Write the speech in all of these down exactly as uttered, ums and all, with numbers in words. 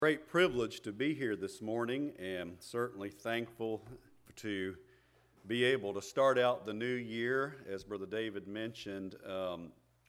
Great privilege to be here this morning, and certainly thankful to be able to start out the new year, as Brother David mentioned, um,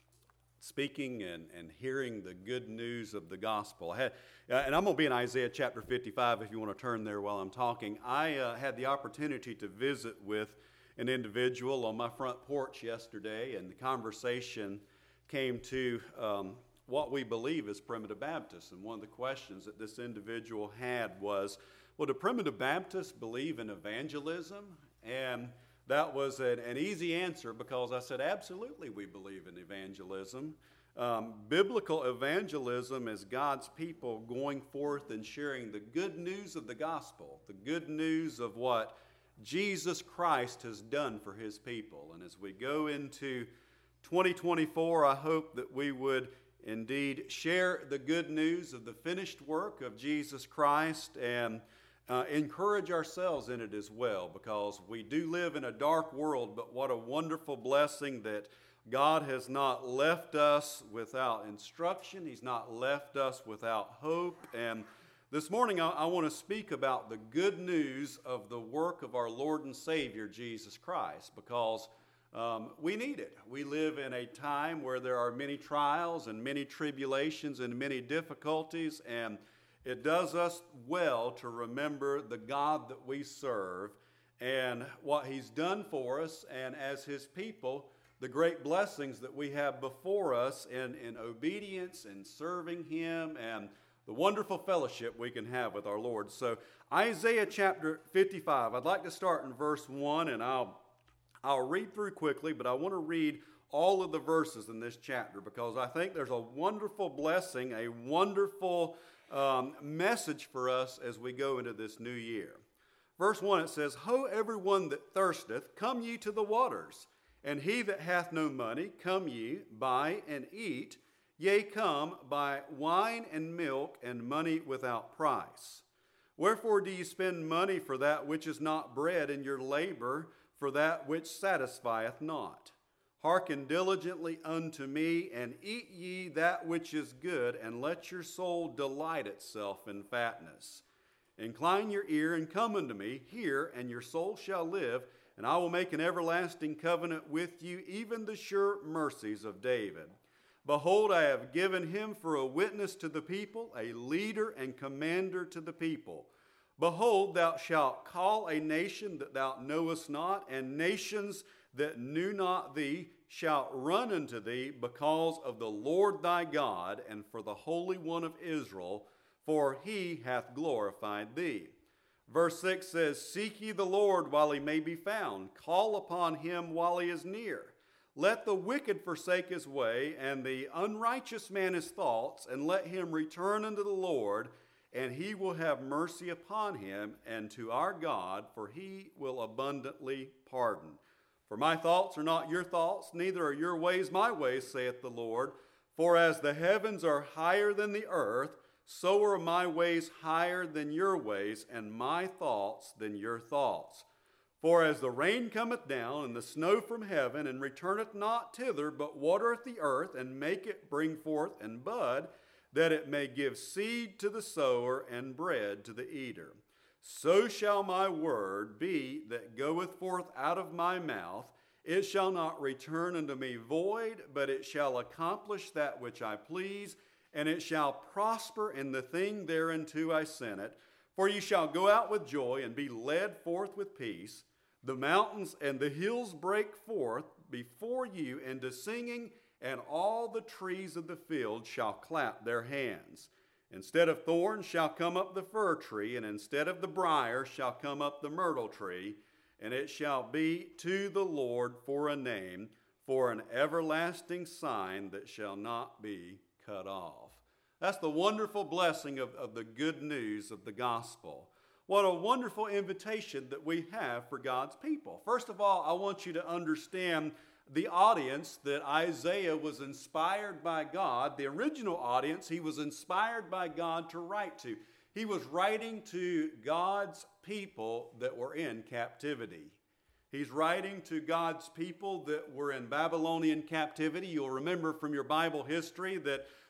speaking and, and hearing the good news of the gospel. I had, uh, and I'm going to be in Isaiah chapter fifty-five if you want to turn there while I'm talking. I uh, had the opportunity to visit with an individual on my front porch yesterday, and the conversation came to um, what we believe is Primitive Baptists. And one of the questions that this individual had was, well, do Primitive Baptists believe in evangelism? And that was an, an easy answer, because I said, absolutely we believe in evangelism. Um, biblical evangelism is God's people going forth and sharing the good news of the gospel, the good news of what Jesus Christ has done for his people. And as we go into twenty twenty-four, I hope that we would indeed share the good news of the finished work of Jesus Christ and uh, encourage ourselves in it as well, because we do live in a dark world, but what a wonderful blessing that God has not left us without instruction. He's not left us without hope. And this morning I, I want to speak about the good news of the work of our Lord and Savior, Jesus Christ, because Um, we need it. We live in a time where there are many trials and many tribulations and many difficulties, and it does us well to remember the God that we serve and what he's done for us, and as his people, the great blessings that we have before us in, in obedience and serving him, and the wonderful fellowship we can have with our Lord. So Isaiah chapter fifty-five, I'd like to start in verse one, and I'll I'll read through quickly, but I want to read all of the verses in this chapter, because I think there's a wonderful blessing, a wonderful um, message for us as we go into this new year. Verse one, it says, Ho, everyone that thirsteth, come ye to the waters, and he that hath no money, come ye, buy and eat, yea, come, buy wine and milk and money without price. Wherefore do ye spend money for that which is not bread, and your labor for that which satisfieth not? Hearken diligently unto me, and eat ye that which is good, and let your soul delight itself in fatness. Incline your ear, and come unto me, hear, and your soul shall live, and I will make an everlasting covenant with you, even the sure mercies of David. Behold, I have given him for a witness to the people, a leader and commander to the people. Behold, thou shalt call a nation that thou knowest not, and nations that knew not thee shalt run unto thee, because of the Lord thy God, and for the Holy One of Israel, for he hath glorified thee. Verse six says, Seek ye the Lord while he may be found, call upon him while he is near. Let the wicked forsake his way, and the unrighteous man his thoughts, and let him return unto the Lord, and he will have mercy upon him, and to our God, for he will abundantly pardon. For my thoughts are not your thoughts, neither are your ways my ways, saith the Lord. For as the heavens are higher than the earth, so are my ways higher than your ways, and my thoughts than your thoughts. For as the rain cometh down, and the snow from heaven, and returneth not thither, but watereth the earth, and make it bring forth and bud, that it may give seed to the sower and bread to the eater. So shall my word be that goeth forth out of my mouth. It shall not return unto me void, but it shall accomplish that which I please, and it shall prosper in the thing thereunto I sent it. For ye shall go out with joy, and be led forth with peace. The mountains and the hills break forth before you into singing, and all the trees of the field shall clap their hands. Instead of thorns shall come up the fir tree, and instead of the brier shall come up the myrtle tree, and it shall be to the Lord for a name, for an everlasting sign that shall not be cut off. That's the wonderful blessing of, of the good news of the gospel. What a wonderful invitation that we have for God's people. First of all, I want you to understand the audience that Isaiah was inspired by God, the original audience he was inspired by God to write to. He was writing to God's people that were in captivity. He's writing to God's people that were in Babylonian captivity. You'll remember from your Bible history that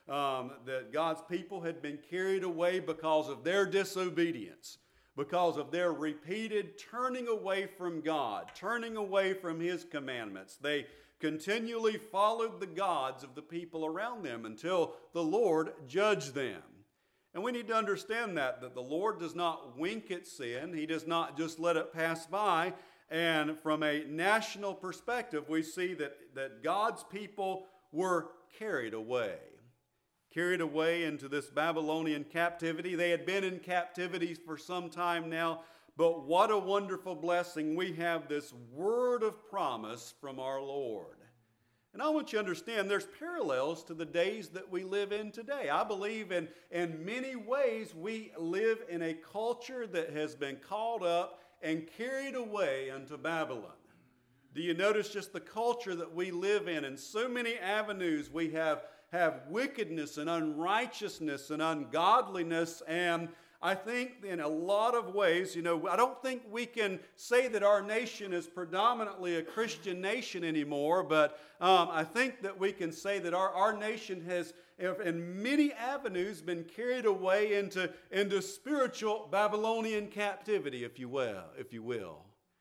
um, that God's people had been carried away because of their disobedience, because of their repeated turning away from God, turning away from His commandments. They continually followed the gods of the people around them until the Lord judged them. And we need to understand that, that the Lord does not wink at sin. He does not just let it pass by. And from a national perspective, we see that, that God's people were carried away. Carried away into this Babylonian captivity. They had been in captivity for some time now, but what a wonderful blessing. We have this word of promise from our Lord. And I want you to understand there's parallels to the days that we live in today. I believe in, in many ways we live in a culture that has been called up and carried away unto Babylon. Do you notice just the culture that we live in? In so many avenues we have, have wickedness and unrighteousness and ungodliness, and I think in a lot of ways, you know, I don't think we can say that our nation is predominantly a Christian nation anymore, but um, I think that we can say that our, our nation has, in many avenues, been carried away into, into spiritual Babylonian captivity, if you will, if you will.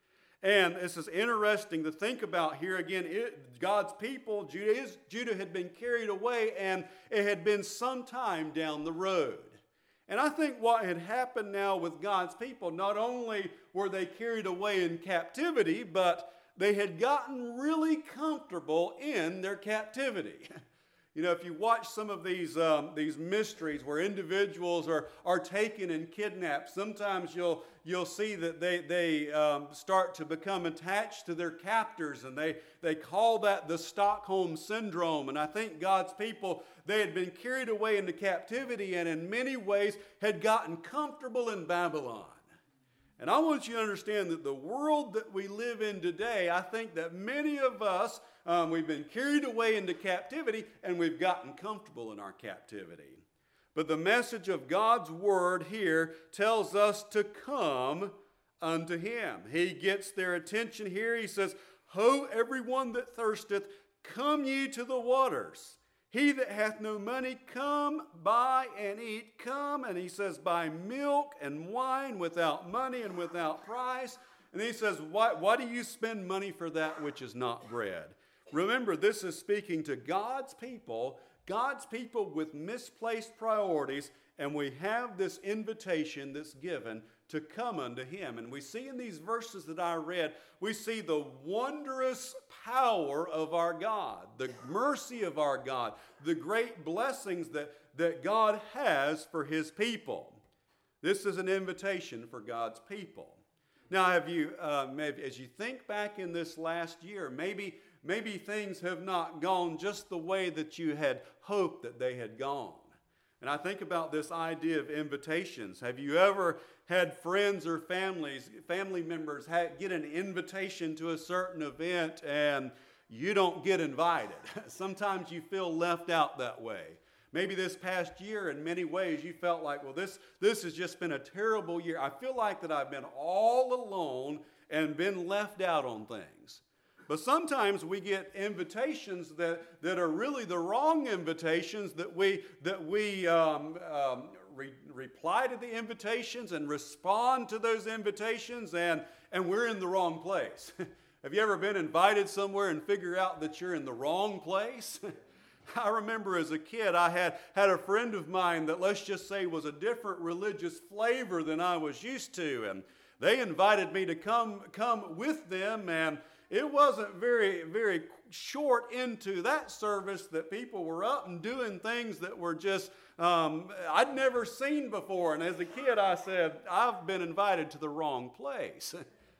And this is interesting to think about here again. It, God's people, Judah, Judah had been carried away, and it had been some time down the road. And I think what had happened now with God's people, not only were they carried away in captivity, but they had gotten really comfortable in their captivity. You know, if you watch some of these um, these mysteries where individuals are, are taken and kidnapped, sometimes you'll you'll see that they they um, start to become attached to their captors, and they they call that the Stockholm Syndrome. And I think God's people, they had been carried away into captivity, and in many ways had gotten comfortable in Babylon. And I want you to understand that the world that we live in today, I think that many of us, um, we've been carried away into captivity and we've gotten comfortable in our captivity. But the message of God's word here tells us to come unto Him. He gets their attention here. He says, Ho, everyone that thirsteth, come ye to the waters. He that hath no money, come, buy and eat. Come, and he says, buy milk and wine without money and without price. And he says, why, why do you spend money for that which is not bread? Remember, this is speaking to God's people, God's people with misplaced priorities, and we have this invitation that's given to come unto Him. And we see in these verses that I read, we see the wondrous power of our God, the mercy of our God, the great blessings that, that God has for His people. This is an invitation for God's people. Now, have you, uh, maybe as you think back in this last year, maybe, maybe things have not gone just the way that you had hoped that they had gone. And I think about this idea of invitations. Have you ever had friends or families, family members have, get an invitation to a certain event and you don't get invited? Sometimes you feel left out that way. Maybe this past year, in many ways, you felt like, well, this, this has just been a terrible year. I feel like that I've been all alone and been left out on things. But sometimes we get invitations that, that are really the wrong invitations, that we, that we um, um, re- reply to the invitations and respond to those invitations, and, and we're in the wrong place. Have you ever been invited somewhere and figure out that you're in the wrong place? I remember as a kid, I had, had a friend of mine that, let's just say, was a different religious flavor than I was used to, and they invited me to come, come with them, and it wasn't very, very short into that service that people were up and doing things that were just, um, I'd never seen before. And as a kid, I said, I've been invited to the wrong place.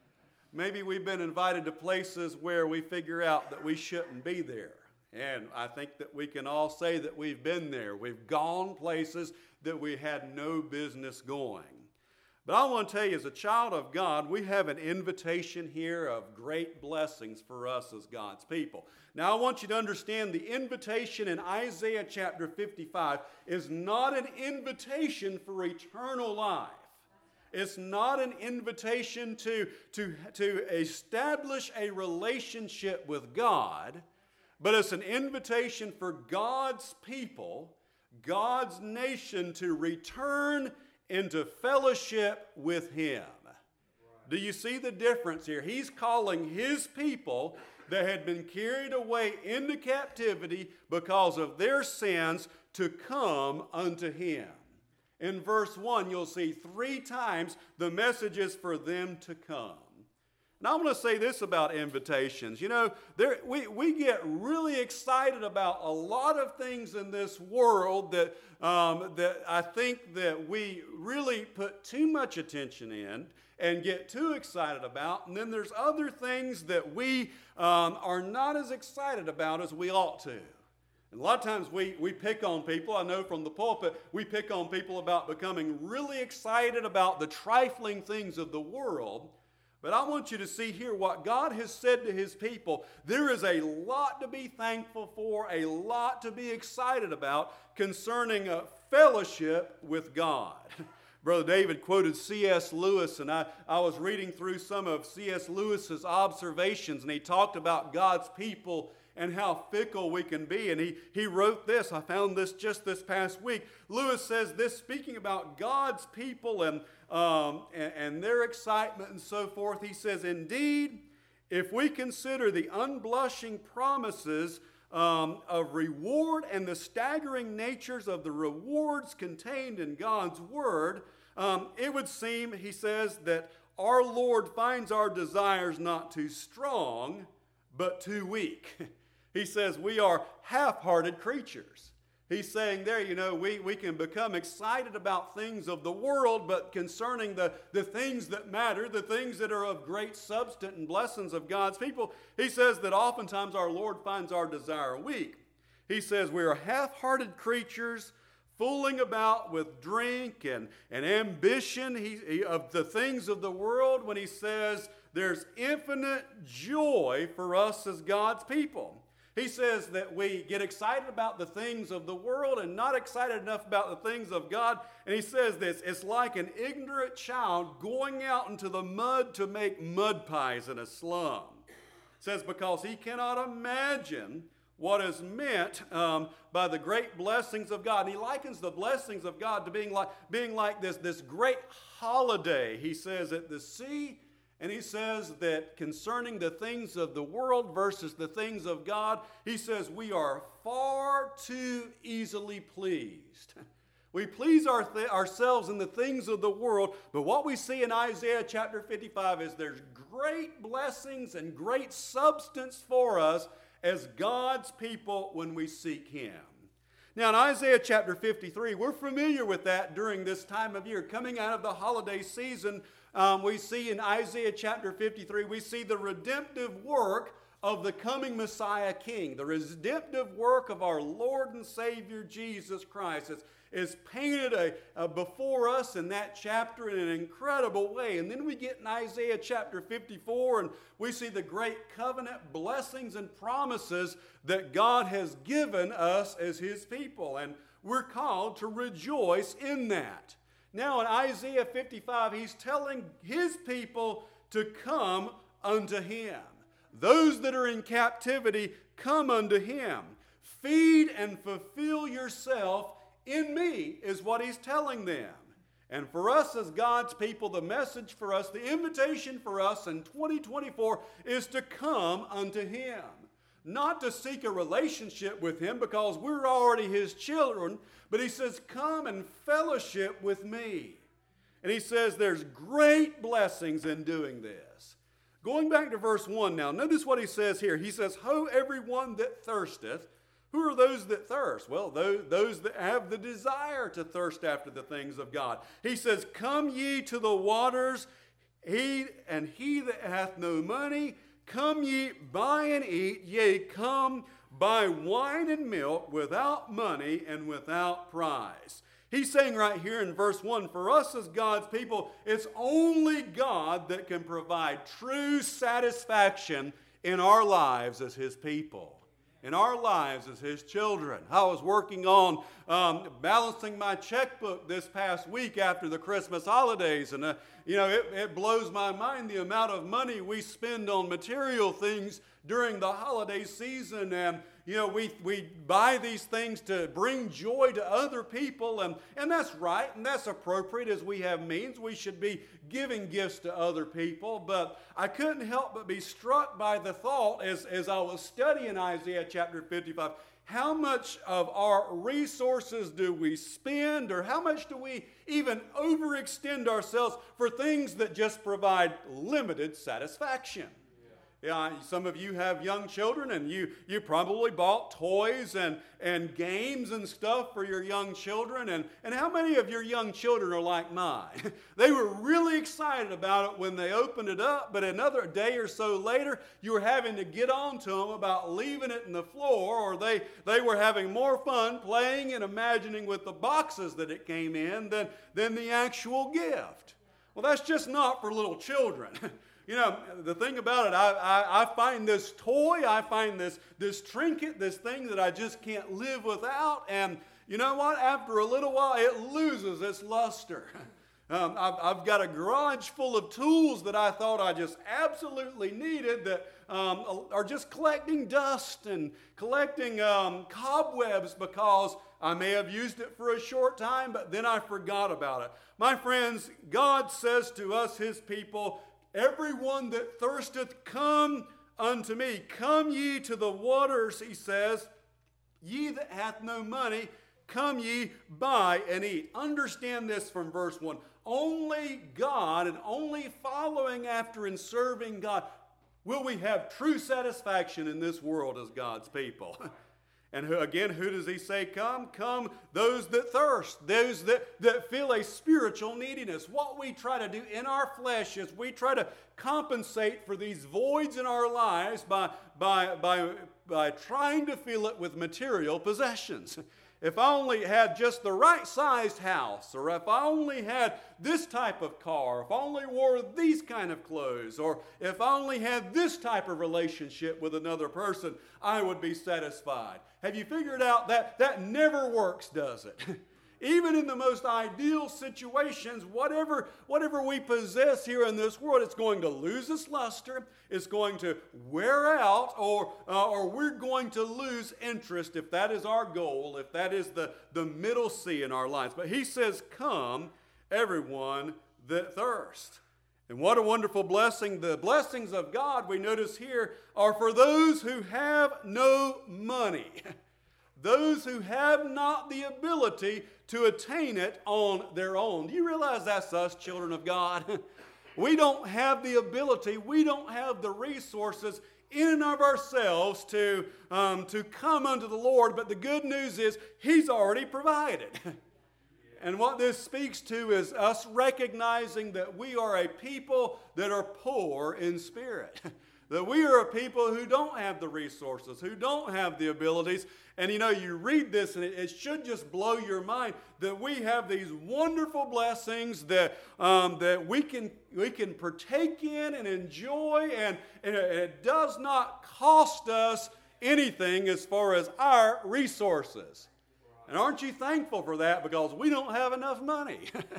Maybe we've been invited to places where we figure out that we shouldn't be there. And I think that we can all say that we've been there. We've gone places that we had no business going. But I want to tell you, as a child of God, we have an invitation here of great blessings for us as God's people. Now, I want you to understand the invitation in Isaiah chapter fifty-five is not an invitation for eternal life. It's not an invitation to, to, to establish a relationship with God, but it's an invitation for God's people God's nation to return into fellowship with Him. Do you see the difference here? He's calling His people that had been carried away into captivity because of their sins to come unto Him. In verse one, you'll see three times the message is for them to come. Now, I want to say this about invitations. You know, there, we, we get really excited about a lot of things in this world that, um, that I think that we really put too much attention in and get too excited about. And then there's other things that we um, are not as excited about as we ought to. And a lot of times we, we pick on people. I know from the pulpit, we pick on people about becoming really excited about the trifling things of the world. But I want you to see here what God has said to His people. There is a lot to be thankful for, a lot to be excited about concerning a fellowship with God. Brother David quoted C S Lewis, and I, I was reading through some of C S Lewis's observations, and he talked about God's people and how fickle we can be. And he, he wrote this. I found this just this past week. Lewis says this, speaking about God's people and, um, and, and their excitement and so forth. He says, indeed, if we consider the unblushing promises um, of reward and the staggering natures of the rewards contained in God's Word, um, it would seem, he says, that our Lord finds our desires not too strong, but too weak. He says we are half-hearted creatures. He's saying there, you know, we, we can become excited about things of the world, but concerning the, the things that matter, the things that are of great substance and blessings of God's people, he says that oftentimes our Lord finds our desire weak. He says we are half-hearted creatures, fooling about with drink and, and ambition he, he, of the things of the world, when he says there's infinite joy for us as God's people. He says that we get excited about the things of the world and not excited enough about the things of God. And he says this, it's like an ignorant child going out into the mud to make mud pies in a slum. It says because he cannot imagine what is meant um, by the great blessings of God. And he likens the blessings of God to being like, being like this, this great holiday, he says, at the sea. And he says that concerning the things of the world versus the things of God, he says we are far too easily pleased. We please our th- ourselves in the things of the world, but what we see in Isaiah chapter fifty-five is there's great blessings and great substance for us as God's people when we seek Him. Now in Isaiah chapter fifty-three, we're familiar with that during this time of year. Coming out of the holiday season, um, we see in Isaiah chapter fifty-three, we see the redemptive work of the coming Messiah King. The redemptive work of our Lord and Savior Jesus Christ is, is painted a, a before us in that chapter in an incredible way. And then we get in Isaiah chapter fifty-four and we see the great covenant blessings and promises that God has given us as His people. And we're called to rejoice in that. Now in Isaiah fifty-five, he's telling His people to come unto Him. Those that are in captivity, come unto Him. Feed and fulfill yourself in me, is what He's telling them. And for us as God's people, the message for us, the invitation for us in twenty twenty-four is to come unto Him. Not to seek a relationship with Him because we're already His children, but He says, come and fellowship with me. And He says there's great blessings in doing this. Going back to verse one now, notice what He says here. He says, ho, everyone that thirsteth. Who are those that thirst? Well, those, those that have the desire to thirst after the things of God. He says, come ye to the waters, he and he that hath no money, come ye, buy and eat, yea, come, buy wine and milk without money and without price. He's saying right here in verse one, for us as God's people, it's only God that can provide true satisfaction in our lives as His people. In our lives as His children. I was working on um, balancing my checkbook this past week after the Christmas holidays. And, uh, you know, it, it blows my mind the amount of money we spend on material things during the holiday season. And, you know, we, we buy these things to bring joy to other people, and, and that's right, and that's appropriate. As we have means, we should be giving gifts to other people. But I couldn't help but be struck by the thought as, as I was studying Isaiah chapter fifty-five, how much of our resources do we spend, or how much do we even overextend ourselves for things that just provide limited satisfaction? Yeah, some of you have young children, and you, you probably bought toys and, and games and stuff for your young children. And, and how many of your young children are like mine? They were really excited about it when they opened it up, but another day or so later, you were having to get on to them about leaving it in the floor, or they, they were having more fun playing and imagining with the boxes that it came in than, than the actual gift. Well, that's just not for little children. You know, the thing about it, I, I, I find this toy, I find this, this trinket, this thing that I just can't live without. And you know what? After a little while, it loses its luster. Um, I've, I've got a garage full of tools that I thought I just absolutely needed that um, are just collecting dust and collecting um, cobwebs because I may have used it for a short time, but then I forgot about it. My friends, God says to us, His people, everyone that thirsteth, come unto me. Come ye to the waters, He says. Ye that hath no money, come ye, buy and eat. Understand this from verse one. Only God, and only following after and serving God, will we have true satisfaction in this world as God's people. And who, again, who does He say come? Come those that thirst, those that, that feel a spiritual neediness. What we try to do in our flesh is we try to compensate for these voids in our lives by, by, by, by trying to fill it with material possessions. If I only had just the right sized house, or if I only had this type of car, if I only wore these kind of clothes, or if I only had this type of relationship with another person, I would be satisfied. Have you figured out that that never works, does it? Even in the most ideal situations, whatever, whatever we possess here in this world, it's going to lose its luster, it's going to wear out, or, uh, or we're going to lose interest if that is our goal, if that is the, the middle C in our lives. But He says, come, everyone that thirst. And what a wonderful blessing. The blessings of God, we notice here, are for those who have no money. Those who have not the ability to attain it on their own. Do you realize that's us, children of God? We don't have the ability, we don't have the resources in and of ourselves to, um, to come unto the Lord, but the good news is He's already provided. And what this speaks to is us recognizing that we are a people that are poor in spirit. That we are a people who don't have the resources, who don't have the abilities. And you know, you read this and it, it should just blow your mind that we have these wonderful blessings that, um, that we can, we can partake in and enjoy, and, and it, it does not cost us anything as far as our resources. And aren't you thankful for that? Because we don't have enough money.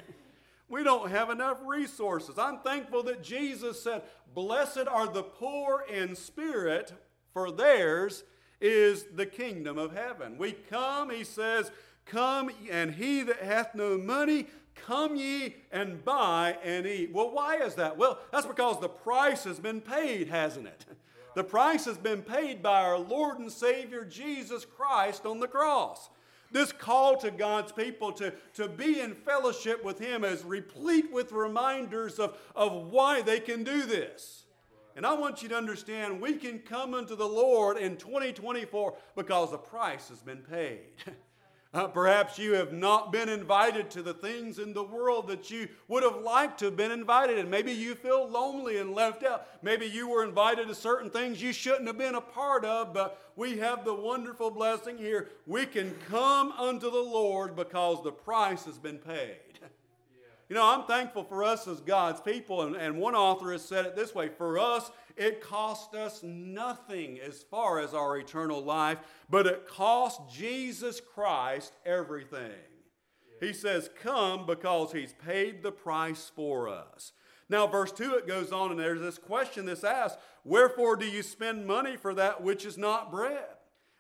We don't have enough resources. I'm thankful that Jesus said, blessed are the poor in spirit, for theirs is the kingdom of heaven. We come, He says, come, and he that hath no money, come ye and buy and eat. Well, why is that? Well, that's because the price has been paid, hasn't it? The price has been paid by our Lord and Savior Jesus Christ on the cross. This call to God's people to, to be in fellowship with Him is replete with reminders of, of why they can do this. And I want you to understand, we can come unto the Lord in twenty twenty-four because the price has been paid. Uh, perhaps you have not been invited to the things in the world that you would have liked to have been invited in. Maybe you feel lonely and left out. Maybe you were invited to certain things you shouldn't have been a part of, but we have the wonderful blessing here. We can come unto the Lord because the price has been paid. You know, I'm thankful for us as God's people, and, and one author has said it this way: for us, it cost us nothing as far as our eternal life, but it cost Jesus Christ everything. Yeah. He says, come because He's paid the price for us. Now, verse two, it goes on, and there's this question that's asked, wherefore do you spend money for that which is not bread?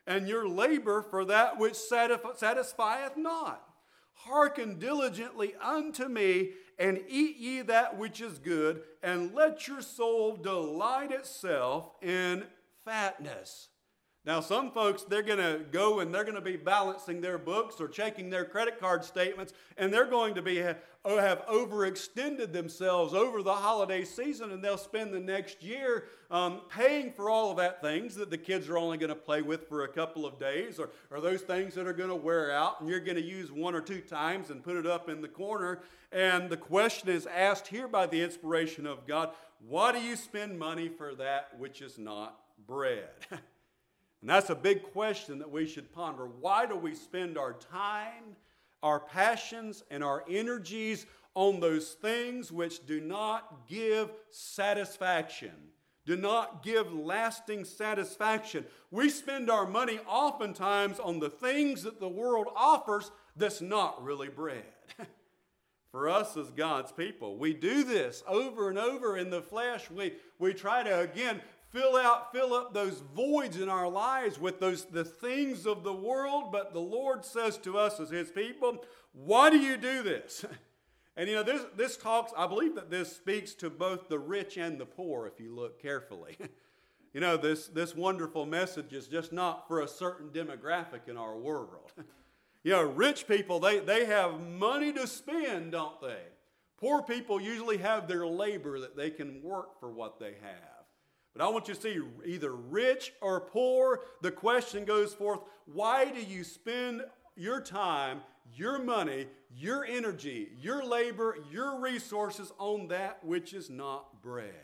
and your labor for that which satisf- satisfieth not. Hearken diligently unto me, and eat ye that which is good, and let your soul delight itself in fatness. Now, some folks, they're going to go and they're going to be balancing their books or checking their credit card statements, and they're going to be have overextended themselves over the holiday season, and they'll spend the next year um, paying for all of that things that the kids are only going to play with for a couple of days, or, or those things that are going to wear out, and you're going to use one or two times and put it up in the corner. And the question is asked here by the inspiration of God, why do you spend money for that which is not bread? And that's a big question that we should ponder. Why do we spend our time, our passions, and our energies on those things which do not give satisfaction, do not give lasting satisfaction? We spend our money oftentimes on the things that the world offers that's not really bread. For us as God's people, we do this over and over in the flesh. We, we try to, again, Fill out, fill up those voids in our lives with those the things of the world. But the Lord says to us as His people, why do you do this? And you know, this, this talks, I believe that this speaks to both the rich and the poor if you look carefully. You know, this, this wonderful message is just not for a certain demographic in our world. You know, rich people, they, they have money to spend, don't they? Poor people usually have their labor that they can work for what they have. But I want you to see either rich or poor, the question goes forth, why do you spend your time, your money, your energy, your labor, your resources on that which is not bread?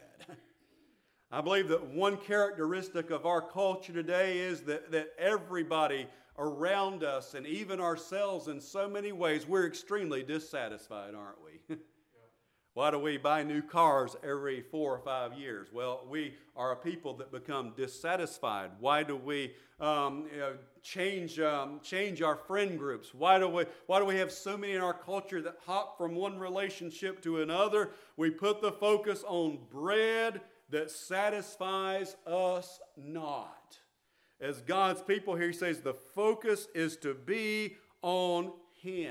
I believe that one characteristic of our culture today is that, that everybody around us and even ourselves in so many ways, we're extremely dissatisfied, aren't we? Why do we buy new cars every four or five years? Well, we are a people that become dissatisfied. Why do we um, you know, change um, change our friend groups? Why do we why do we have so many in our culture that hop from one relationship to another? We put the focus on bread that satisfies us not. As God's people here, He says the focus is to be on Him.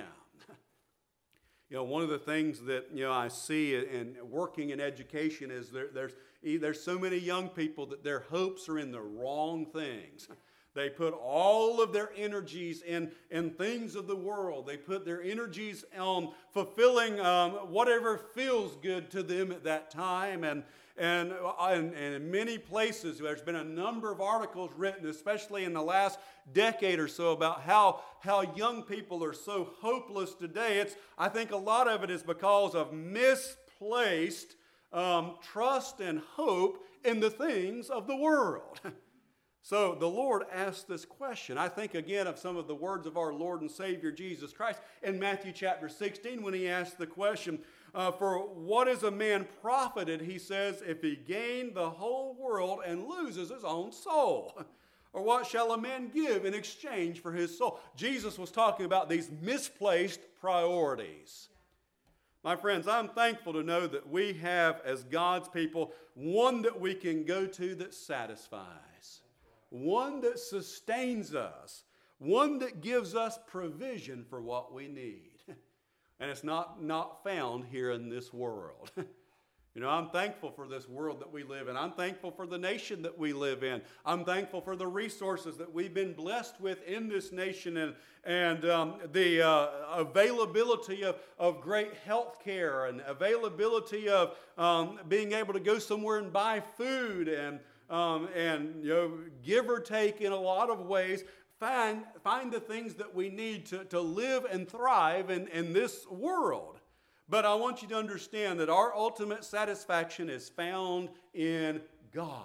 You know, one of the things that, you know, I see in working in education is there, there's, there's so many young people that their hopes are in the wrong things. They put all of their energies in, in things of the world. They put their energies on fulfilling um, whatever feels good to them at that time. And, and, and, and in many places, there's been a number of articles written, especially in the last decade or so, about how, how young people are so hopeless today. It's, I think a lot of it is because of misplaced um, trust and hope in the things of the world. So the Lord asked this question. I think again of some of the words of our Lord and Savior Jesus Christ in Matthew chapter sixteen when He asked the question, uh, for what is a man profited, He says, if he gain the whole world and loses his own soul? Or what shall a man give in exchange for his soul? Jesus was talking about these misplaced priorities. My friends, I'm thankful to know that we have, as God's people, one that we can go to that satisfies, one that sustains us, one that gives us provision for what we need. And it's not, not found here in this world. You know, I'm thankful for this world that we live in. I'm thankful for the nation that we live in. I'm thankful for the resources that we've been blessed with in this nation and, and um, the uh, availability of, of great health care and availability of um, being able to go somewhere and buy food and, um, and you know, give or take in a lot of ways. Find, find the things that we need to, to live and thrive in, in this world. But I want you to understand that our ultimate satisfaction is found in God,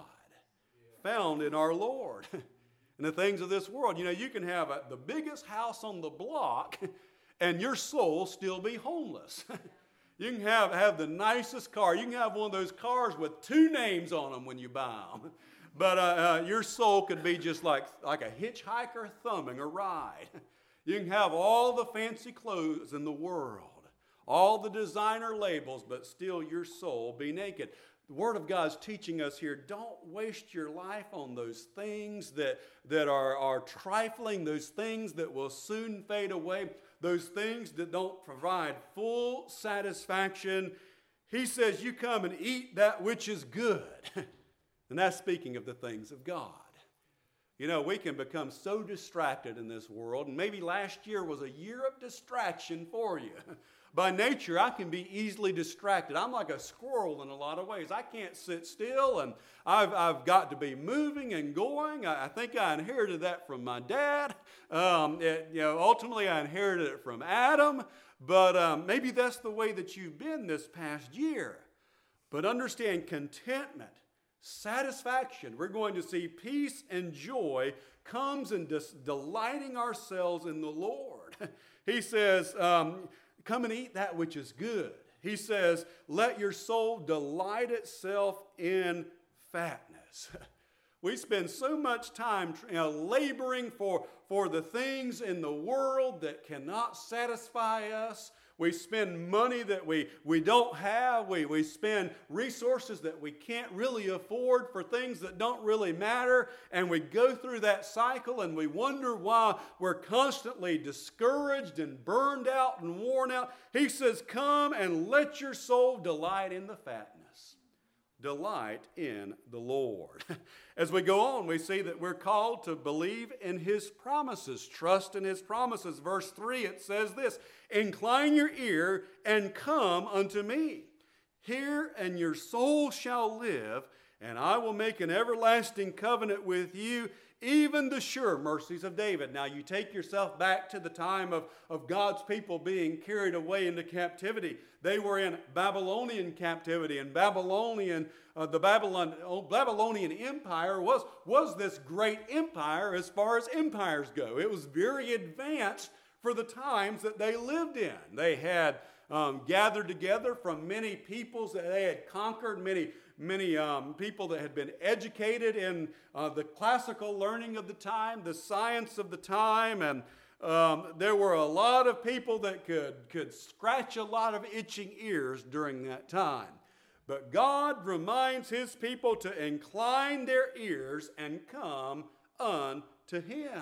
found in our Lord. And the things of this world, you know, you can have a, the biggest house on the block and your soul still be homeless. You can have, have the nicest car. You can have one of those cars with two names on them when you buy them. But uh, uh, your soul could be just like, like a hitchhiker thumbing a ride. You can have all the fancy clothes in the world, all the designer labels, but still your soul be naked. The Word of God is teaching us here, don't waste your life on those things that, that are, are trifling, those things that will soon fade away, those things that don't provide full satisfaction. He says, you come and eat that which is good. And that's speaking of the things of God. You know, we can become so distracted in this world, and maybe last year was a year of distraction for you. By nature, I can be easily distracted. I'm like a squirrel in a lot of ways. I can't sit still, and I've, I've got to be moving and going. I, I think I inherited that from my dad. Um, it, you know, ultimately, I inherited it from Adam, but um, maybe that's the way that you've been this past year. But understand, contentment, satisfaction, we're going to see peace and joy comes in dis- delighting ourselves in the Lord. He says, um, come and eat that which is good. He says, let your soul delight itself in fatness. We spend so much time you know, laboring for, for the things in the world that cannot satisfy us. We spend money that we, we don't have. We, we spend resources that we can't really afford for things that don't really matter. And we go through that cycle and we wonder why we're constantly discouraged and burned out and worn out. He says, come and let your soul delight in the fatness. Delight in the Lord. As we go on, we see that we're called to believe in His promises, trust in His promises. Verse three, it says this, incline your ear and come unto me. Hear, and your soul shall live, and I will make an everlasting covenant with you, even the sure mercies of David. Now you take yourself back to the time of, of God's people being carried away into captivity. They were in Babylonian captivity, and Babylonian, uh, the Babylon, Babylonian Empire was, was this great empire as far as empires go. It was very advanced for the times that they lived in. They had um, gathered together from many peoples that they had conquered, many Many um, people that had been educated in uh, the classical learning of the time, the science of the time, and um, there were a lot of people that could, could scratch a lot of itching ears during that time. But God reminds His people to incline their ears and come unto Him.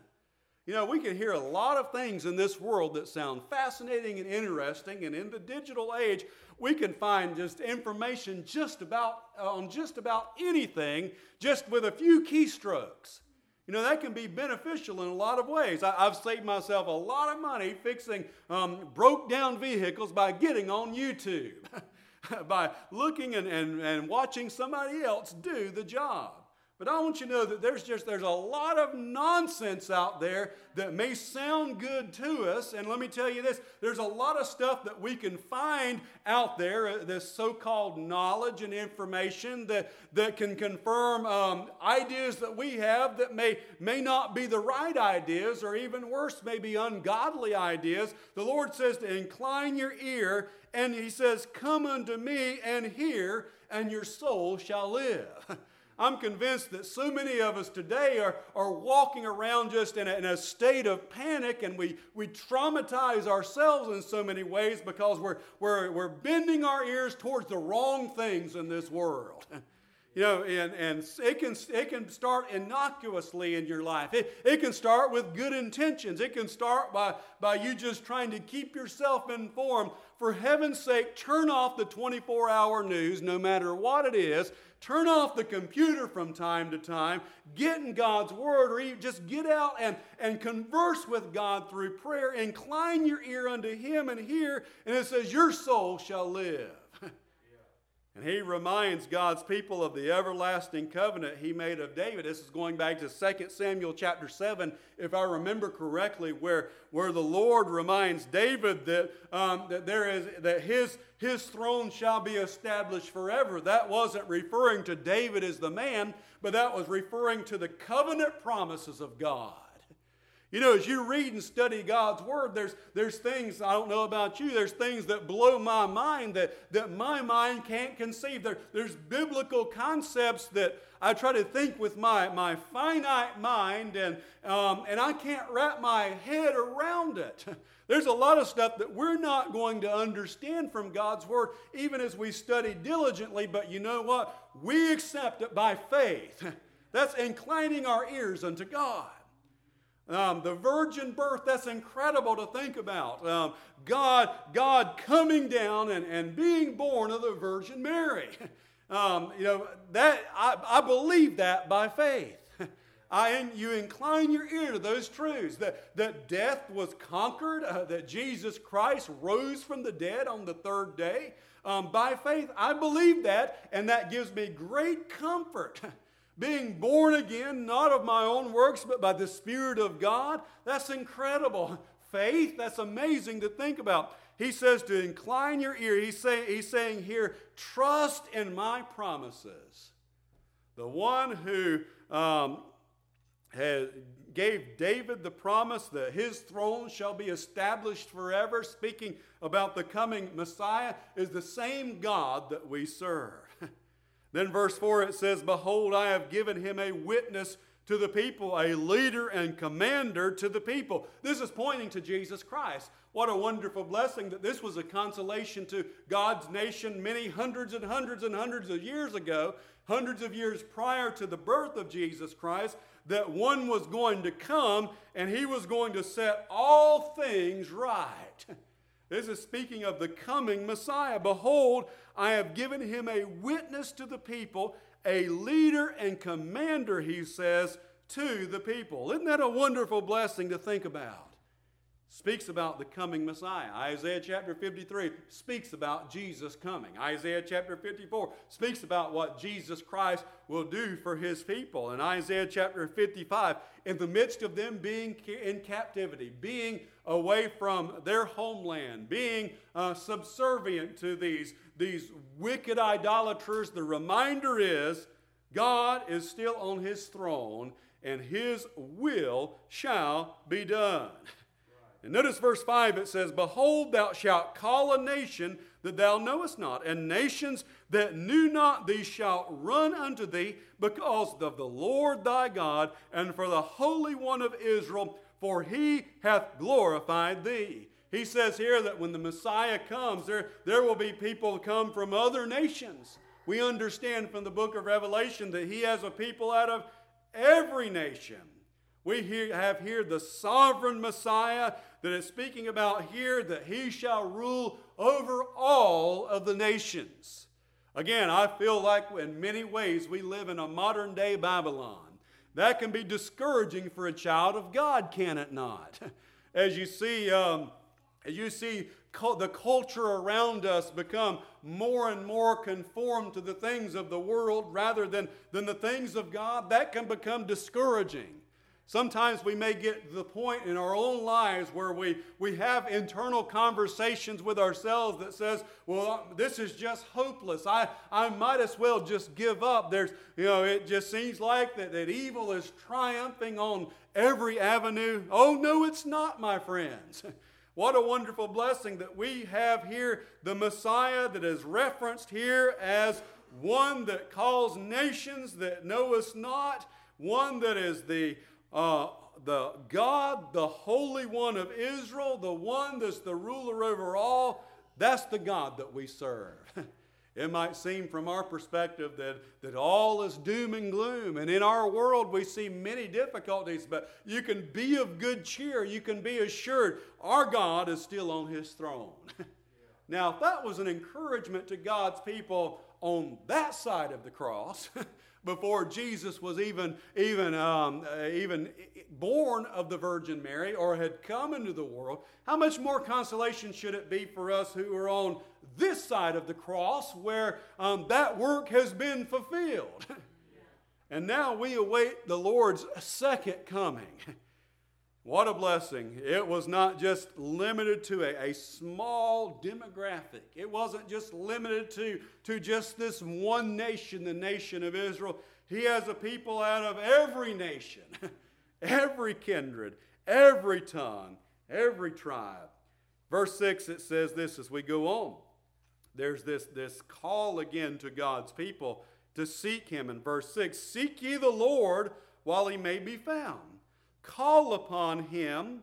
You know, we can hear a lot of things in this world that sound fascinating and interesting, and in the digital age, we can find just information just about on just about anything, just with a few keystrokes. You know, that can be beneficial in a lot of ways. I, I've saved myself a lot of money fixing um, broke down vehicles by getting on YouTube, by looking and, and, and watching somebody else do the job. But I want you to know that there's just there's a lot of nonsense out there that may sound good to us. And let me tell you this, there's a lot of stuff that we can find out there, uh, this so-called knowledge and information that, that can confirm um, ideas that we have that may, may not be the right ideas, or even worse, may be ungodly ideas. The Lord says to incline your ear, and He says, come unto me and hear, and your soul shall live. I'm convinced that so many of us today are, are walking around just in a, in a state of panic, and we, we traumatize ourselves in so many ways because we're, we're, we're bending our ears towards the wrong things in this world. You know, and, and it can it can start innocuously in your life. It, it can start with good intentions. It can start by, by you just trying to keep yourself informed. For heaven's sake, turn off the twenty-four hour news, no matter what it is. Turn off the computer from time to time. Get in God's Word, or even just get out and, and converse with God through prayer. Incline your ear unto Him and hear, and it says, your soul shall live. And He reminds God's people of the everlasting covenant He made of David. This is going back to Second Samuel chapter seven, if I remember correctly, where, where the Lord reminds David that, um, that, there is, that his, his throne shall be established forever. That wasn't referring to David as the man, but that was referring to the covenant promises of God. You know, as you read and study God's Word, there's, there's things, I don't know about you, there's things that blow my mind that, that my mind can't conceive. There, there's biblical concepts that I try to think with my, my finite mind, and, um, and I can't wrap my head around it. There's a lot of stuff that we're not going to understand from God's Word, even as we study diligently, but you know what? We accept it by faith. That's inclining our ears unto God. Um, the virgin birth, that's incredible to think about. Um, God, God coming down and, and being born of the Virgin Mary. Um, you know, that I, I believe that by faith. I, you incline your ear to those truths, that, that death was conquered, uh, that Jesus Christ rose from the dead on the third day. Um, by faith, I believe that, and that gives me great comfort. Being born again, not of my own works, but by the Spirit of God, that's incredible. Faith, that's amazing to think about. He says to incline your ear. He's, say, he's saying here, trust in my promises. The one who um, has, gave David the promise that his throne shall be established forever, speaking about the coming Messiah, is the same God that we serve. Then verse four, it says, behold, I have given him a witness to the people, a leader and commander to the people. This is pointing to Jesus Christ. What a wonderful blessing that this was a consolation to God's nation many hundreds and hundreds and hundreds of years ago, hundreds of years prior to the birth of Jesus Christ, that one was going to come and he was going to set all things right. This is speaking of the coming Messiah. Behold, I have given him a witness to the people, a leader and commander, he says, to the people. Isn't that a wonderful blessing to think about? Speaks about the coming Messiah. Isaiah chapter fifty-three speaks about Jesus coming. Isaiah chapter fifty-four speaks about what Jesus Christ will do for his people. And Isaiah chapter fifty-five, in the midst of them being in captivity, being away from their homeland, being uh, subservient to these, these wicked idolaters, the reminder is God is still on his throne and his will shall be done. And notice verse five, it says, behold, thou shalt call a nation that thou knowest not, and nations that knew not thee shall run unto thee because of the Lord thy God, and for the Holy One of Israel, for he hath glorified thee. He says here that when the Messiah comes, there, there will be people come from other nations. We understand from the book of Revelation that he has a people out of every nation. We hear, have here the sovereign Messiah that is speaking about here, that he shall rule over all of the nations. Again, I feel like in many ways we live in a modern day Babylon. That can be discouraging for a child of God, can it not? As you see, um, as you see the culture around us become more and more conformed to the things of the world rather than, than the things of God, that can become discouraging. Sometimes we may get to the point in our own lives where we, we have internal conversations with ourselves that says, well, this is just hopeless. I, I might as well just give up. There's, you know, it just seems like that, that evil is triumphing on every avenue. Oh, no, it's not, my friends. What a wonderful blessing that we have here, the Messiah that is referenced here as one that calls nations that know us not, one that is the Uh, the God, the Holy One of Israel, the one that's the ruler over all, that's the God that we serve. It might seem from our perspective that, that all is doom and gloom. And in our world we see many difficulties, but you can be of good cheer. You can be assured our God is still on his throne. Now, if that was an encouragement to God's people on that side of the cross, before Jesus was even, even, um, uh, even born of the Virgin Mary or had come into the world, how much more consolation should it be for us who are on this side of the cross where um, that work has been fulfilled? And now we await the Lord's second coming. What a blessing. It was not just limited to a, a small demographic. It wasn't just limited to, to just this one nation, the nation of Israel. He has a people out of every nation, every kindred, every tongue, every tribe. Verse six, it says this as we go on. There's this, this call again to God's people to seek him. In verse six, seek ye the Lord while he may be found. Call upon him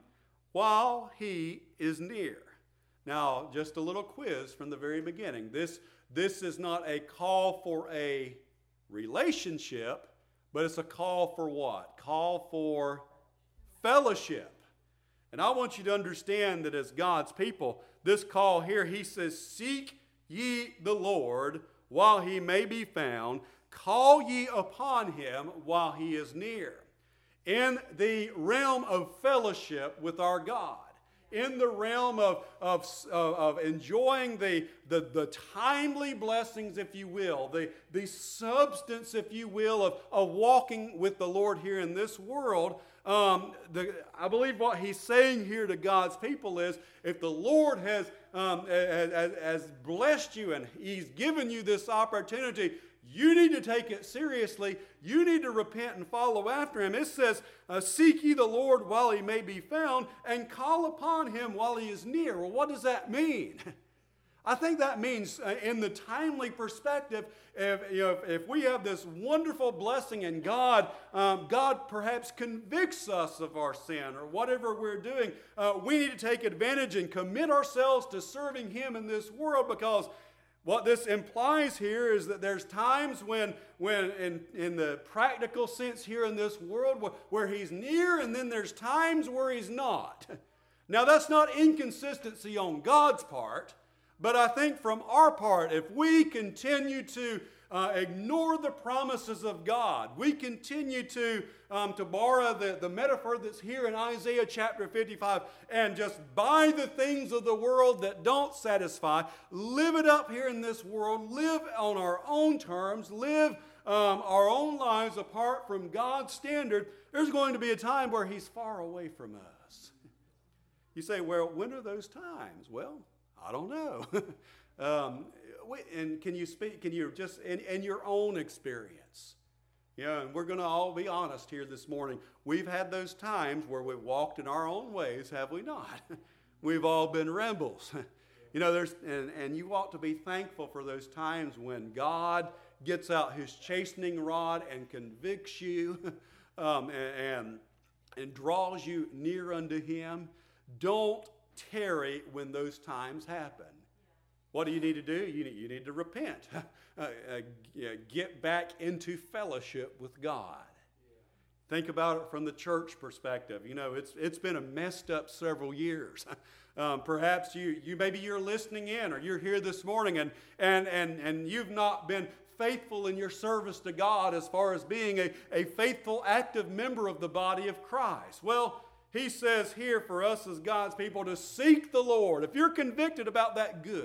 while he is near. Now, just a little quiz from the very beginning. This, this is not a call for a relationship, but it's a call for what? Call for fellowship. And I want you to understand that as God's people, this call here, he says, seek ye the Lord while he may be found. Call ye upon him while he is near. In the realm of fellowship with our God, in the realm of, of, of enjoying the, the, the timely blessings, if you will, the, the substance, if you will, of, of walking with the Lord here in this world, um, the, I believe what he's saying here to God's people is, if the Lord has, um, has, has blessed you and he's given you this opportunity, you need to take it seriously. You need to repent and follow after him. It says, uh, seek ye the Lord while he may be found, and call upon him while he is near. Well, what does that mean? I think that means uh, in the timely perspective, if, you know, if, if we have this wonderful blessing and God, um, God perhaps convicts us of our sin or whatever we're doing, uh, we need to take advantage and commit ourselves to serving him in this world, because what this implies here is that there's times when, when in, in the practical sense here in this world, where, where he's near, and then there's times where he's not. Now, that's not inconsistency on God's part, but I think from our part, if we continue to uh, ignore the promises of God, we continue to, um, to borrow the, the metaphor that's here in Isaiah chapter fifty-five, and just buy the things of the world that don't satisfy, live it up here in this world, live on our own terms, live um, our own lives apart from God's standard, there's going to be a time where he's far away from us. You say, well, when are those times? Well, I don't know. um, and can you speak, can you just, in, in your own experience, you know, and we're going to all be honest here this morning. We've had those times where we've walked in our own ways, have we not? We've all been rebels. You know, there's, and, and you ought to be thankful for those times when God gets out his chastening rod and convicts you um, and, and, and draws you near unto him. Don't tarry when those times happen. What do you need to do? You need, you need to repent. uh, uh, yeah, get back into fellowship with God. Yeah. Think about it from the church perspective. You know, it's it's been a messed up several years. um, perhaps you you maybe you're listening in, or you're here this morning, and and and and you've not been faithful in your service to God as far as being a, a faithful, active member of the body of Christ. Well, he says here for us as God's people to seek the Lord. If you're convicted about that, good.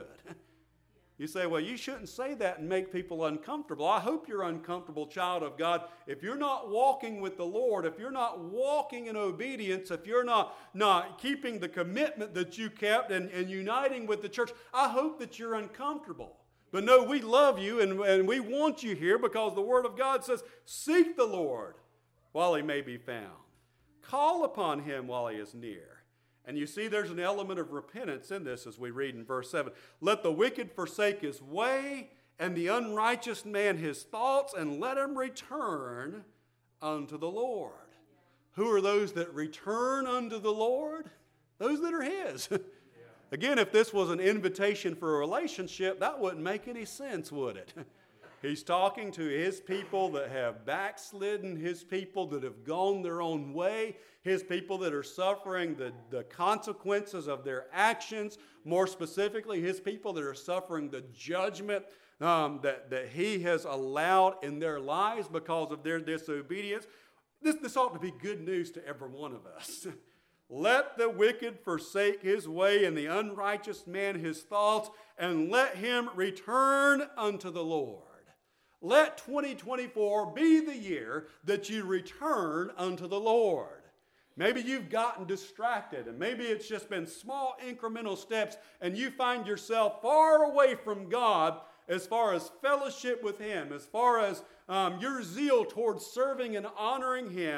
You say, well, you shouldn't say that and make people uncomfortable. I hope you're uncomfortable, child of God. If you're not walking with the Lord, if you're not walking in obedience, if you're not, not keeping the commitment that you kept and, and uniting with the church, I hope that you're uncomfortable. But no, we love you and, and we want you here, because the Word of God says, seek the Lord while he may be found. Call upon him while he is near. And you see there's an element of repentance in this as we read in verse seven. Let the wicked forsake his way, and the unrighteous man his thoughts, and let him return unto the Lord. Who are those that return unto the Lord? Those that are his. Yeah. Again, if this was an invitation for a relationship, that wouldn't make any sense, would it? He's talking to his people that have backslidden, his people that have gone their own way, his people that are suffering the, the consequences of their actions, more specifically, his people that are suffering the judgment um, that, that he has allowed in their lives because of their disobedience. This, this ought to be good news to every one of us. Let the wicked forsake his way, and the unrighteous man his thoughts, and let him return unto the Lord. Let twenty twenty-four be the year that you return unto the Lord. Maybe you've gotten distracted, and maybe it's just been small incremental steps, and you find yourself far away from God as far as fellowship with him, as far as um, your zeal towards serving and honoring him.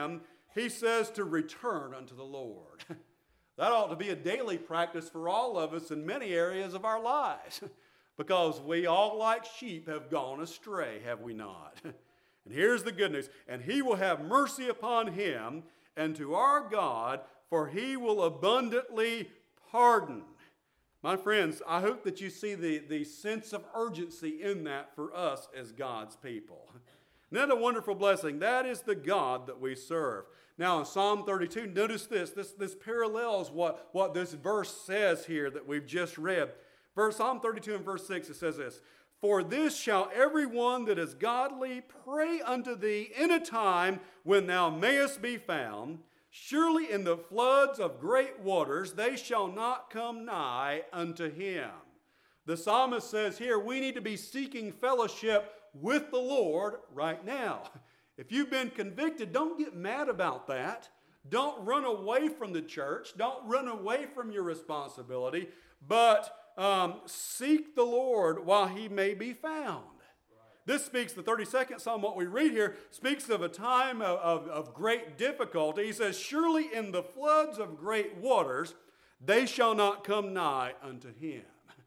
he says to return unto the Lord. That ought to be a daily practice for all of us in many areas of our lives, because we all, like sheep, have gone astray, have we not? And here's the good news. And he will have mercy upon him and to our God, for he will abundantly pardon. My friends, I hope that you see the, the sense of urgency in that for us as God's people. Isn't that a wonderful blessing? That is the God that we serve. Now in Psalm thirty-two, notice this. This, this parallels what, what this verse says here that we've just read. Verse Psalm thirty-two and verse six, it says this, for this shall everyone that is godly pray unto thee in a time when thou mayest be found. Surely in the floods of great waters they shall not come nigh unto him. The psalmist says here we need to be seeking fellowship with the Lord right now. If you've been convicted, don't get mad about that. Don't run away from the church. Don't run away from your responsibility. But um, seek the Lord while he may be found. This speaks, the thirty-second Psalm, what we read here, speaks of a time of, of, of great difficulty. He says, surely in the floods of great waters, they shall not come nigh unto him.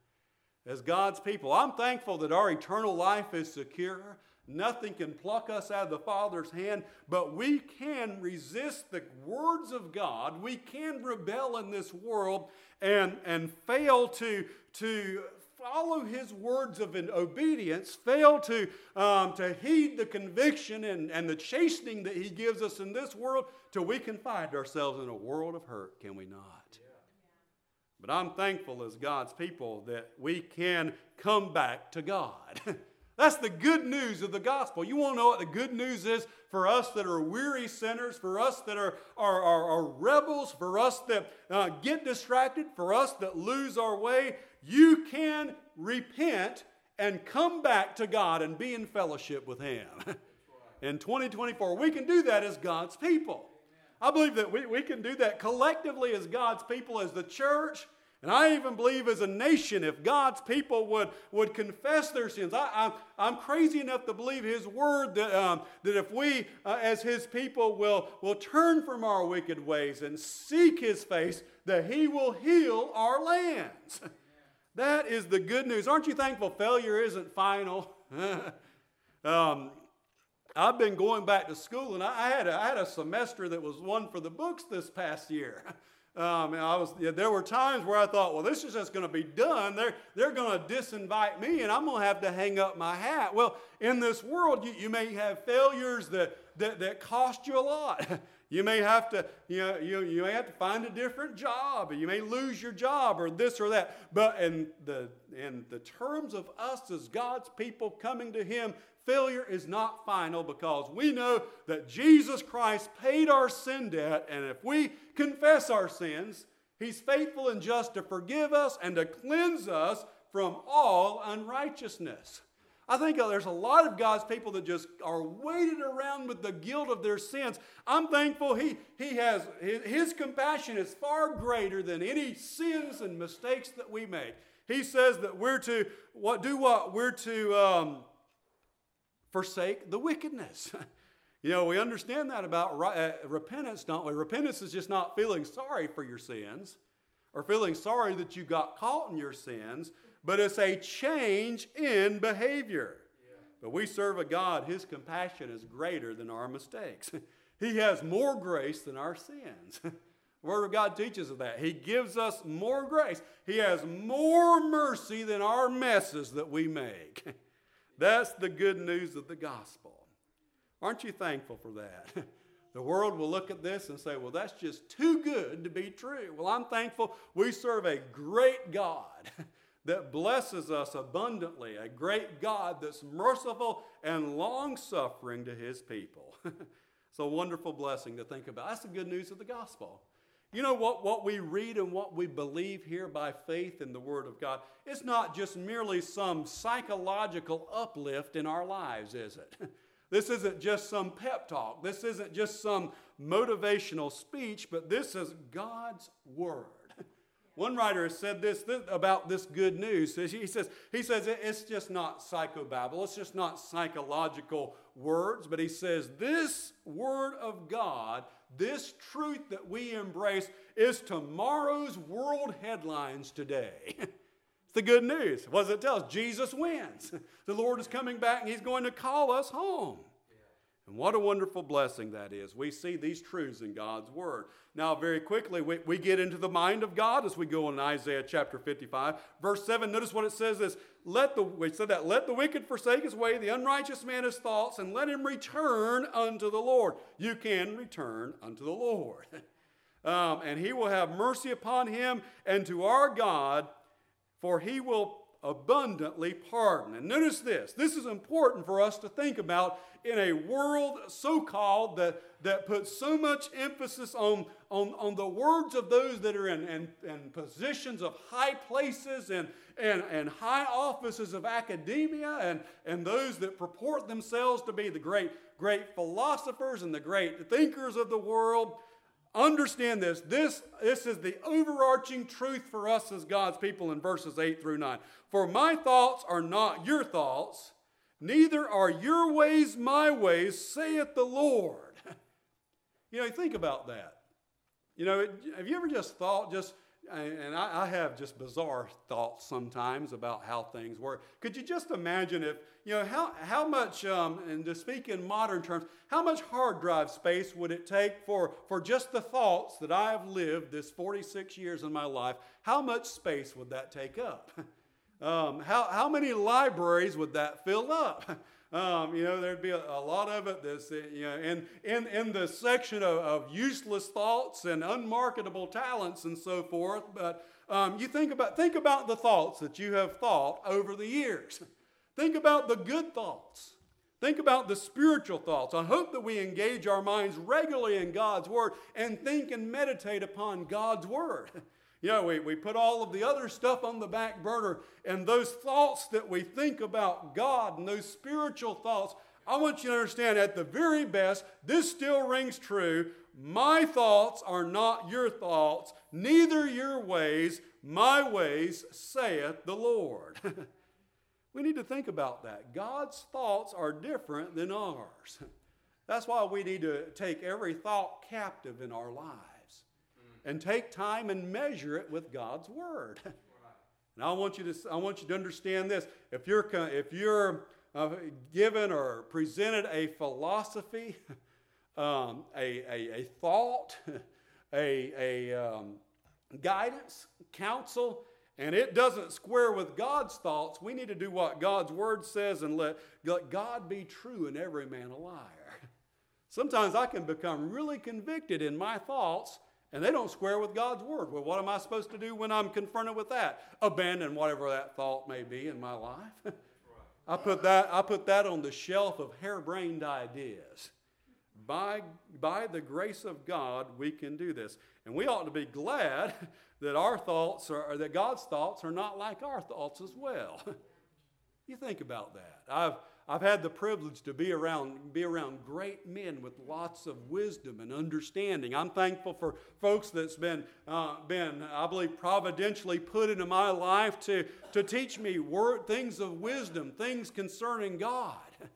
As God's people, I'm thankful that our eternal life is secure. Nothing can pluck us out of the Father's hand, but we can resist the words of God. We can rebel in this world and, and fail to, to follow his words of obedience, fail to, um, to heed the conviction and, and the chastening that he gives us in this world, till we can find ourselves in a world of hurt, can we not? Yeah. But I'm thankful as God's people that we can come back to God. That's the good news of the gospel. You want to know what the good news is for us that are weary sinners, for us that are, are, are, are rebels, for us that uh, get distracted, for us that lose our way? You can repent and come back to God and be in fellowship with him. In twenty twenty-four, we can do that as God's people. I believe that we, we can do that collectively as God's people, as the church. And I even believe as a nation, if God's people would, would confess their sins. I, I, I'm crazy enough to believe his word that, um, that if we, uh, as his people, will, will turn from our wicked ways and seek his face, that he will heal our lands. That is the good news. Aren't you thankful failure isn't final? um, I've been going back to school, and I had, a, I had a semester that was one for the books this past year. Um, and I was, yeah, there were times where I thought, well, this is just going to be done. They're, they're going to disinvite me, and I'm going to have to hang up my hat. Well, in this world, you, you may have failures that, that, that cost you a lot. You may have to, you know, you, you may have to find a different job, or you may lose your job, or this or that. But in the, in the terms of us as God's people coming to him, failure is not final, because we know that Jesus Christ paid our sin debt, and if we confess our sins, he's faithful and just to forgive us and to cleanse us from all unrighteousness. I think there's a lot of God's people that just are weighted around with the guilt of their sins. I'm thankful he, he has, his, his compassion is far greater than any sins and mistakes that we make. He says that we're to what, do what? We're to um, forsake the wickedness. You know, we understand that about uh, repentance, don't we? Repentance is just not feeling sorry for your sins or feeling sorry that you got caught in your sins, but it's a change in behavior. Yeah. But we serve a God, his compassion is greater than our mistakes. He has more grace than our sins. The Word of God teaches us that. He gives us more grace. He has more mercy than our messes that we make. That's the good news of the gospel. Aren't you thankful for that? The world will look at this and say, well, that's just too good to be true. Well, I'm thankful we serve a great God that blesses us abundantly, a great God that's merciful and long-suffering to his people. It's a wonderful blessing to think about. That's the good news of the gospel. You know what, what we read and what we believe here by faith in the Word of God, it's not just merely some psychological uplift in our lives, is it? This isn't just some pep talk. This isn't just some motivational speech, but this is God's Word. One writer has said this, this about this good news. He says, he says it's just not psychobabble. It's just not psychological words. But he says this word of God, this truth that we embrace, is tomorrow's world headlines today. It's the good news. What does it tell us? Jesus wins. The Lord is coming back and He's going to call us home. And what a wonderful blessing that is. We see these truths in God's Word. Now, very quickly, we, we get into the mind of God as we go in Isaiah chapter fifty-five. Verse seven, notice what it says is, let the, we said that, let the wicked forsake his way, the unrighteous man his thoughts, and let him return unto the Lord. You can return unto the Lord. um, and He will have mercy upon him and to our God, for He will abundantly pardon. And notice this. This is important for us to think about in a world so-called that, that puts so much emphasis on, on, on the words of those that are in, in, in positions of high places and, and, and high offices of academia and, and those that purport themselves to be the great, great philosophers and the great thinkers of the world. Understand this. This, this is the overarching truth for us as God's people in verses eight through nine. For my thoughts are not your thoughts, neither are your ways my ways, saith the Lord. You know, think about that. You know, have you ever just thought, just, and I, I have just bizarre thoughts sometimes about how things work. Could you just imagine if, you know, how, how much, um, and to speak in modern terms, how much hard drive space would it take for, for just the thoughts that I have lived this forty-six years in my life? How much space would that take up? Um, how, how many libraries would that fill up? Um, you know, there'd be a, a lot of it that's, you know, in, in, in the section of, of useless thoughts and unmarketable talents and so forth. But um, you think about, think about the thoughts that you have thought over the years. Think about the good thoughts. Think about the spiritual thoughts. I hope that we engage our minds regularly in God's Word and think and meditate upon God's Word. You know, we, we put all of the other stuff on the back burner, and those thoughts that we think about God and those spiritual thoughts, I want you to understand at the very best, this still rings true. My thoughts are not your thoughts, neither your ways, my ways, saith the Lord. We need to think about that. God's thoughts are different than ours. That's why we need to take every thought captive in our lives. And take time and measure it with God's Word. And I want you to, I want you to understand this. If you're, if you're uh, given or presented a philosophy, um, a, a, a thought, a, a um, guidance, counsel, and it doesn't square with God's thoughts, we need to do what God's Word says and let, let God be true and every man a liar. Sometimes I can become really convicted in my thoughts, and they don't square with God's Word. Well, what am I supposed to do when I'm confronted with that? Abandon whatever that thought may be in my life. I put that, I put that on the shelf of harebrained ideas. By, by the grace of God, we can do this. And we ought to be glad that our thoughts are, or that God's thoughts are not like our thoughts as well. You think about that. I've I've had the privilege to be around, be around great men with lots of wisdom and understanding. I'm thankful for folks that's been, uh, been I believe, providentially put into my life to, to teach me word, things of wisdom, things concerning God.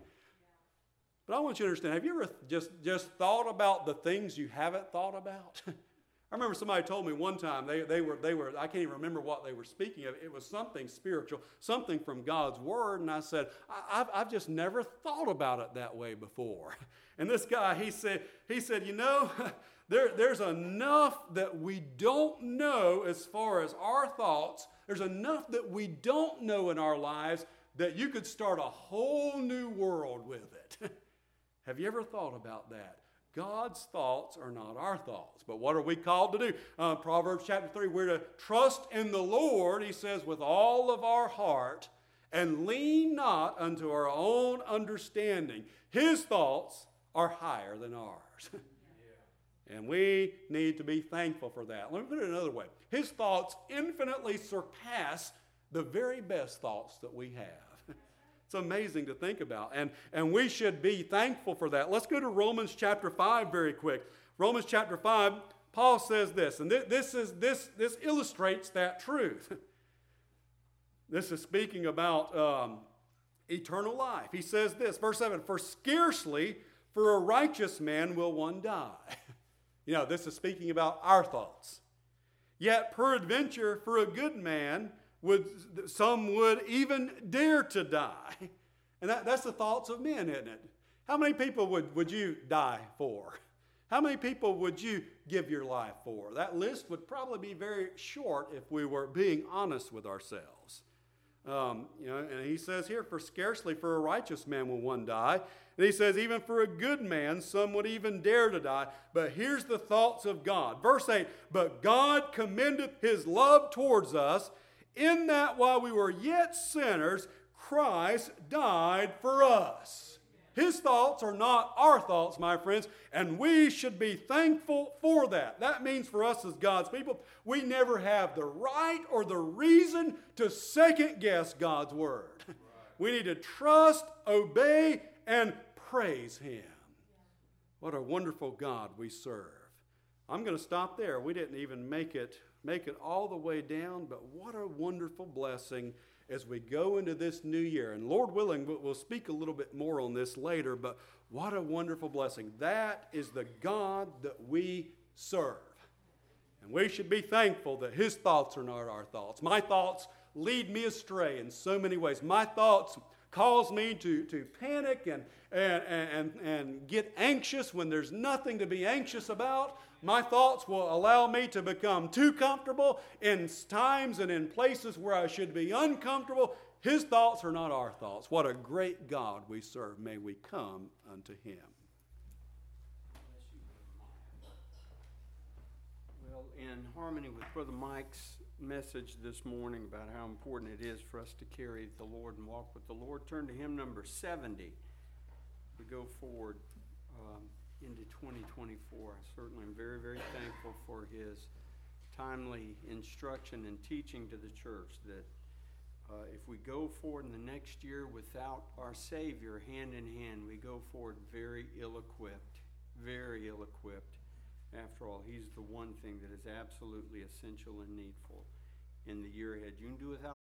But I want you to understand, have you ever just, just thought about the things you haven't thought about? I remember somebody told me one time, they, they, were, they were, I can't even remember what they were speaking of. It was something spiritual, something from God's Word. And I said, I, I've, I've just never thought about it that way before. And this guy, he said, he said, you know, there, there's enough that we don't know as far as our thoughts. There's enough that we don't know in our lives that you could start a whole new world with it. Have you ever thought about that? God's thoughts are not our thoughts. But what are we called to do? Uh, Proverbs chapter three, we're to trust in the Lord, he says, with all of our heart, and lean not unto our own understanding. His thoughts are higher than ours. Yeah. And we need to be thankful for that. Let me put it another way. His thoughts infinitely surpass the very best thoughts that we have. It's amazing to think about, and, and we should be thankful for that. Let's go to Romans chapter five very quick. Romans chapter five, Paul says this, and th- this, is, this, this illustrates that truth. This is speaking about um, eternal life. He says this, verse seven, for scarcely for a righteous man will one die. You know, this is speaking about our thoughts. Yet peradventure for a good man, would some would even dare to die. And that, that's the thoughts of men, isn't it? How many people would, would you die for? How many people would you give your life for? That list would probably be very short if we were being honest with ourselves. Um, you know, and he says here, for scarcely for a righteous man will one die. And he says, even for a good man, some would even dare to die. But here's the thoughts of God. Verse eight, but God commendeth his love towards us, in that while we were yet sinners, Christ died for us. His thoughts are not our thoughts, my friends, and we should be thankful for that. That means for us as God's people, we never have the right or the reason to second guess God's word. Right. We need to trust, obey, and praise him. What a wonderful God we serve. I'm going to stop there. We didn't even make it, make it all the way down, but what a wonderful blessing as we go into this new year. And Lord willing, we'll speak a little bit more on this later, but what a wonderful blessing. That is the God that we serve. And we should be thankful that his thoughts are not our thoughts. My thoughts lead me astray in so many ways. My thoughts cause me to, to panic and, and, and, and get anxious when there's nothing to be anxious about. My thoughts will allow me to become too comfortable in times and in places where I should be uncomfortable. His thoughts are not our thoughts. What a great God we serve. May we come unto him. Well, in harmony with Brother Mike's message this morning about how important it is for us to carry the Lord and walk with the Lord, turn to hymn number seventy. We go forward um, into twenty twenty-four. I certainly am very, very thankful for his timely instruction and teaching to the church that uh, if we go forward in the next year without our Savior hand in hand, we go forward very ill-equipped, very ill-equipped. After all, he's the one thing that is absolutely essential and needful in the year ahead. You can do without